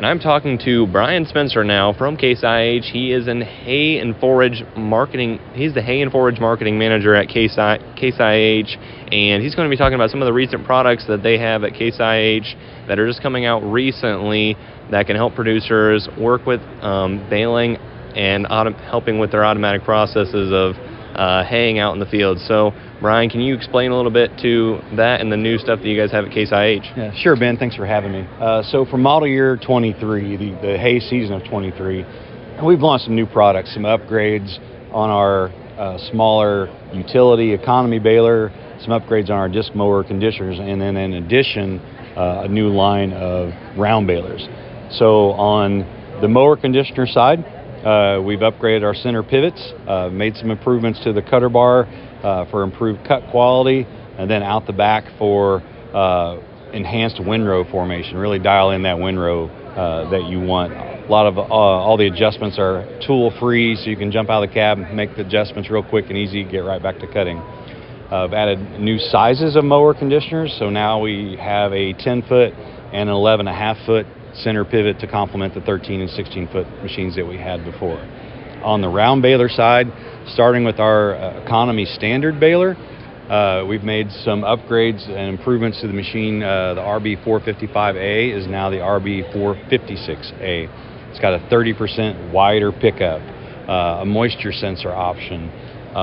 and I'm talking to Brian Spencer now from Case IH. He is in hay and forage marketing. He's the hay and forage marketing manager at Case IH, and he's going to be talking about some of the recent products that they have at Case IH that are just coming out recently that can help producers work with baling and helping with their automatic processes of haying out in the field. So, Brian, can you explain a little bit to that and the new stuff that you guys have at Case IH? Yeah, sure, Ben. Thanks for having me. So for model year 23, the hay season of 23, we've launched some new products, some upgrades on our smaller utility economy baler, some upgrades on our disc mower conditioners, and then in addition, a new line of round balers. So on the mower conditioner side, we've upgraded our center pivots, made some improvements to the cutter bar for improved cut quality, and then out the back for enhanced windrow formation, really dial in that windrow that you want. A lot of all the adjustments are tool free, so you can jump out of the cab and make the adjustments real quick and easy, get right back to cutting. I've added new sizes of mower conditioners, so now we have a 10-foot and an 11.5-foot center pivot to complement the 13 and 16-foot machines that we had before. On the round baler side, starting with our economy standard baler, we've made some upgrades and improvements to the machine. The RB455A is now the RB456A. It's got a 30% wider pickup, a moisture sensor option,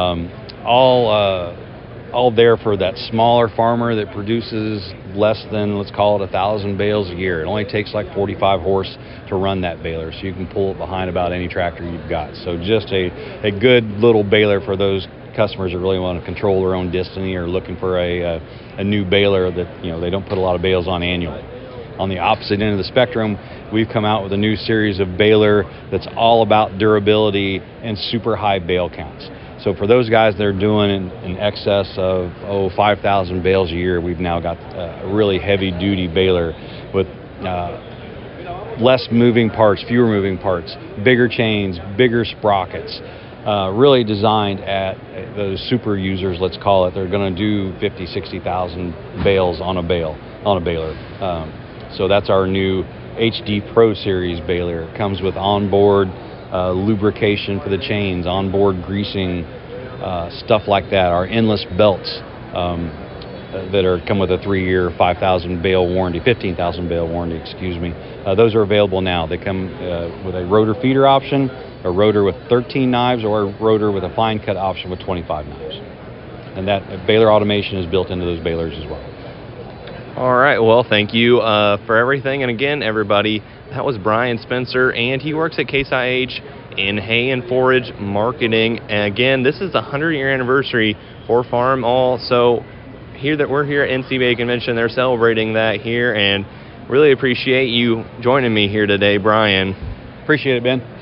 all there for that smaller farmer that produces less than, let's call it, 1,000 bales a year. It only takes like 45 horse to run that baler, so you can pull it behind about any tractor you've got. So just a good little baler for those customers that really want to control their own destiny or looking for a new baler that, you know, they don't put a lot of bales on annually. On the opposite end of the spectrum, we've come out with a new series of baler that's all about durability and super high bale counts. So for those guys that are doing in excess of 5,000 bales a year, we've now got a really heavy-duty baler with less moving parts, fewer moving parts, bigger chains, bigger sprockets, really designed at those super users, let's call it. They're going to do 50, 60,000 bales on a baler. So that's our new HD Pro Series baler. It comes with onboard lubrication for the chains, onboard greasing, stuff like that. Our endless belts that come with a 3-year, 5,000 bale warranty, 15,000 bale warranty, excuse me. Those are available now. They come with a rotor feeder option, a rotor with 13 knives, or a rotor with a fine cut option with 25 knives. And that baler automation is built into those balers as well. All right, well, thank you for everything. And again, everybody, that was Brian Spencer, and he works at Case IH in hay and forage marketing. And again, this is the 100-year anniversary for Farm All. So we're here at NCBA Convention. They're celebrating that here, and really appreciate you joining me here today, Brian. Appreciate it, Ben.